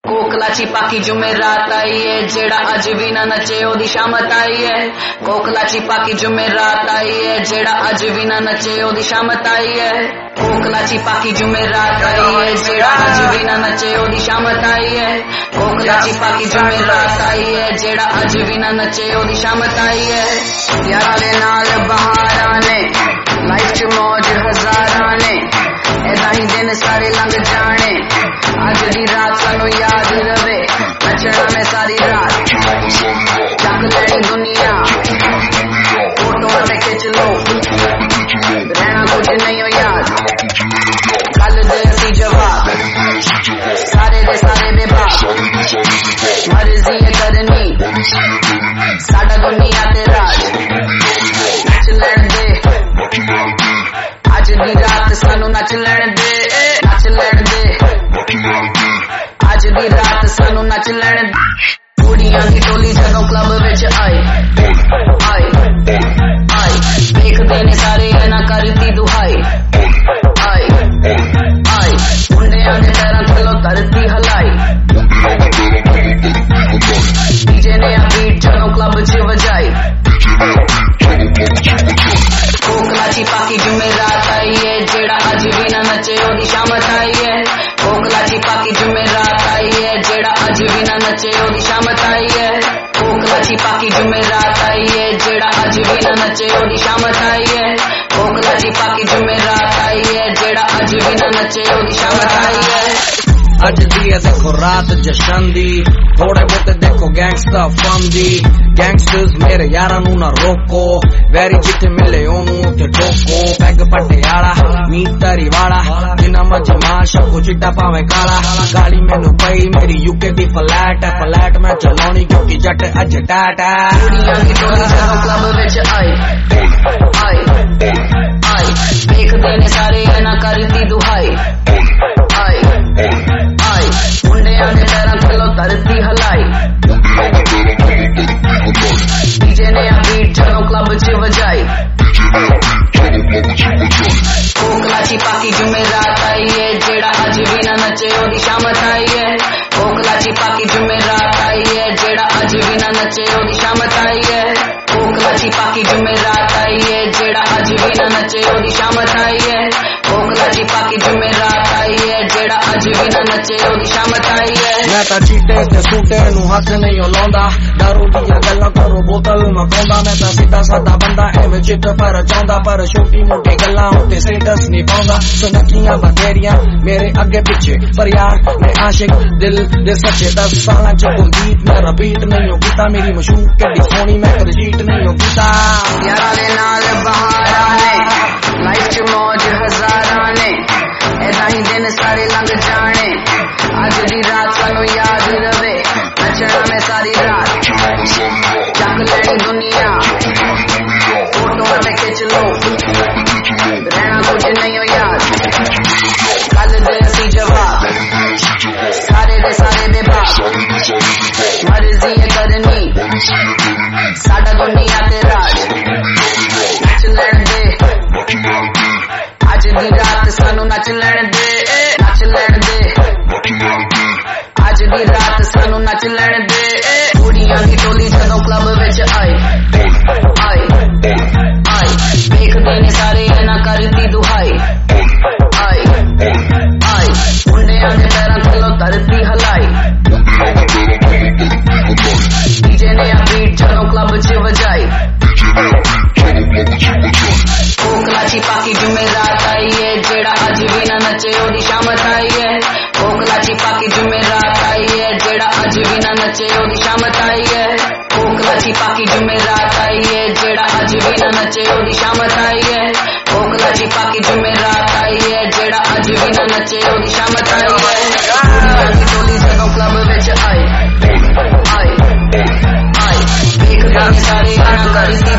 कोकलाची पाकी जुमेरात आई है जेड़ा अज भी ना नचे ओदी शामत आई है। कोकलाची पाकी जुमेरात आई है जेड़ा अज भी ना नचे ओदी शामत आई है। कोकलाची पाकी जुमेरात आई है जेड़ा अज भी ना नचे ओदी शामत आई है। कोकलाची पाकी जुमेरात आई है जेड़ा अज भी ना नचे ओदी शामत आई है। यारा दे नाल बहारां ने लाइफ च मौज हजारां ने ऐदा ही दिन सारे लंघ जाने अज दी रात सानू याद रवे नचना में सारी रात चक लैनी दुनिया फोटो में खिंच लो रहना कुछ नहीं हो याद कल दे सी जवाब सारे दे सारे बेबाक मर्जी है करनी साडा दुनिया ते राज नच लैन दे अज दी रात सानू नच लैन दे नच लैन दे अज दी रात सानू नच लैन कुड़ियां दी टोली जदों क्लब विच आई आई आई देखदे ने सारे ना करदी दुहाई आई आई मुंडियां दे पैरां थल्लों धरती हलाई डीजे ने बीट जदों क्लब च वजाई कोकलाची पाकी जुमेरात आई है जेड़ा अज भी ना नचे ओदी शामत आई है। कोकलाची पाकी जुमेरात आई है जेड़ा अज भी ना नचे ओदी शामत आई है। कोकलाची पाकी जुमेरात आई है जेड़ा अज भी ना नचे ओदी शामत आई है। कोकलाची पाकी जुमेरात आई है जेड़ा अज भी ना नचे ओदी शामत आई है। अज दी देखो रात जशन दी थोड़े बहुते देखो गैंगस्टर फन दी गैंगस्टर्स मेरे यारां नू ना रोको वैरी जिथे मिले ओनू उथे ठोको पैग पटियाला मीत तरी वाला जिन्ना मर्जी मार शक्को चिट्टा पावे काला गाड़ी मैनू पई मेरी यूके दी फ्लैट है फ्लैट मैं चलाउणी क्योंकि जट अज टैट है। कुड़ियां दी टोली जदों क्लब विच आई आई आई देखदे ने सारे ना करदी दुहाई आई आई मुंडियां दे पैरां थल्लों धरती हलाई डीजे ने बीट जदों क्लब च वजाई कोकलाची पाकी जुमेरात आई है जेड़ा अज भी ना नचे ओदी शामत आई है। कोकलाची पाकी जुमेरात आई है जेड़ा अज भी ना नचे ओदी शामत आई है। कोकलाची पाकी जुमेरात आई है जेड़ा अज भी ना नचे ओदी शामत आई है। कोकलाची पाकी जुमेरात आई है जेड़ा अज भी ना नचे ओदी शामत आई है। मैं तां चीटे ते सूटे नू हथ नहीं लाउंदा दारू दियां गल्लां करो बोतल मकाउंदा मैं तां सीधा सादा बंदा एवें चिट पर चाहुंदा पर छोटी मोटी गल्लां उत्ते स्टेटस नहीं पाउंदा सुनकियां बथेरियां मेरे अगे पीछे पर यार मैं आशिक दिल दे सच्चे 10 सालां च कुलदीप मैं रिपीट नहीं हो कीता मेरी मशहूर कदी सोनी मैं रिपीट नहीं हो कीता। यारा दे नाल बहारां ने लाइफ च मौज हजारां ने ऐदा ही दिन सारे लंघ जाने अज दी रात सानू याद रवे नचना में सारी रात चक लैनी दुनिया फोटो में खिंच लो रहना कुछ नहीं हो याद कल दे सी जवाब सारे दे सारे बेबाक मर्जी है करनी साडा दुनिया ते राज नच लैन दे अज दी रात सानू नच लैन दे नच लैन दे अज दी रात सानू नच लैन दे। कुड़ियां दी टोली जदों क्लब विच आई आई आई देखदे ने सारे ना करदी दुहाई आई आई मुंडियां दे पैरां थल्लों धरती हलाई डीजे ने बीट जदों क्लब च वजाई कोकलाची पाकी जुमेरात आई है जेड़ा अज भी ना नचे ओदी शामत आई है। कोकलाची पाकी जुमेरात आई है जेड़ा अज भी ना नचे ओदी शामत आई है। कोकलाची पाकी जुमेरात आई है जेड़ा अज भी ना नचे ओदी शामत आई है। कोकलाची पाकी जुमेरात आई है जेड़ा अज भी ना नचे ओदी शामत आई है। कुड़ियां दी टोली जदों क्लब विच आई आई आई देखदे ने सारे ना करदी